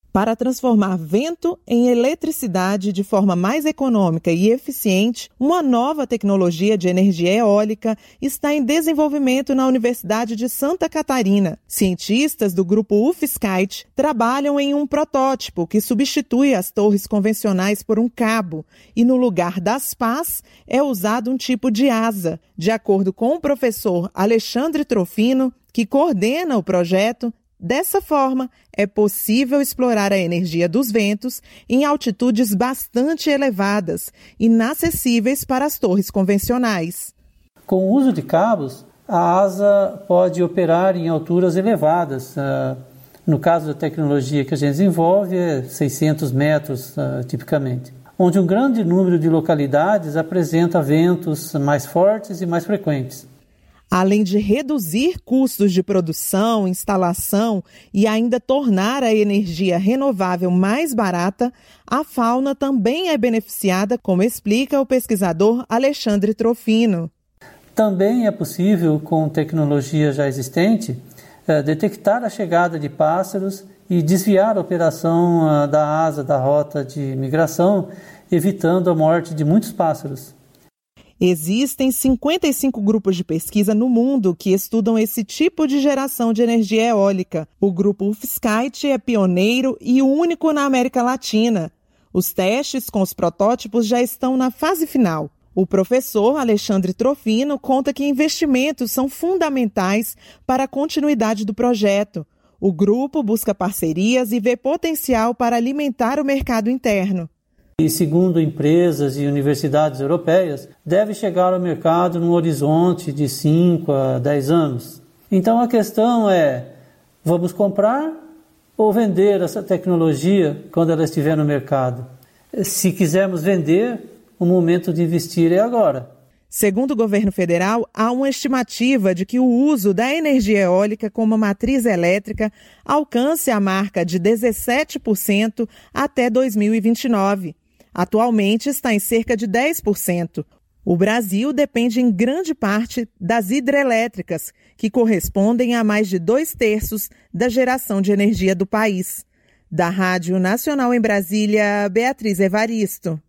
Para transformar vento em eletricidade de forma mais econômica e eficiente, uma nova tecnologia de energia eólica está em desenvolvimento na Universidade de Santa Catarina. Cientistas do grupo UFSCate trabalham em um protótipo que substitui as torres convencionais por um cabo e, no lugar das pás, é usado um tipo de asa. De acordo com o professor Alexandre Trofino, que coordena o projeto, dessa forma, é possível explorar a energia dos ventos em altitudes bastante elevadas, inacessíveis para as torres convencionais. Com o uso de cabos, a asa pode operar em alturas elevadas. No caso da tecnologia que a gente desenvolve, é 600 metros, tipicamente, onde um grande número de localidades apresenta ventos mais fortes e mais frequentes. Além de reduzir custos de produção, instalação e ainda tornar a energia renovável mais barata, a fauna também é beneficiada, como explica o pesquisador Alexandre Trofino. Também é possível, com tecnologia já existente, detectar a chegada de pássaros e desviar a operação da asa da rota de migração, evitando a morte de muitos pássaros. Existem 55 grupos de pesquisa no mundo que estudam esse tipo de geração de energia eólica. O grupo UFSCate é pioneiro e único na América Latina. Os testes com os protótipos já estão na fase final. O professor Alexandre Trofino conta que investimentos são fundamentais para a continuidade do projeto. O grupo busca parcerias e vê potencial para alimentar o mercado interno. E, segundo empresas e universidades europeias, deve chegar ao mercado num horizonte de 5 a 10 anos. Então a questão é, vamos comprar ou vender essa tecnologia quando ela estiver no mercado? Se quisermos vender, o momento de investir é agora. Segundo o governo federal, há uma estimativa de que o uso da energia eólica como matriz elétrica alcance a marca de 17% até 2029. Atualmente está em cerca de 10%. O Brasil depende em grande parte das hidrelétricas, que correspondem a mais de 2/3 da geração de energia do país. Da Rádio Nacional em Brasília, Beatriz Evaristo.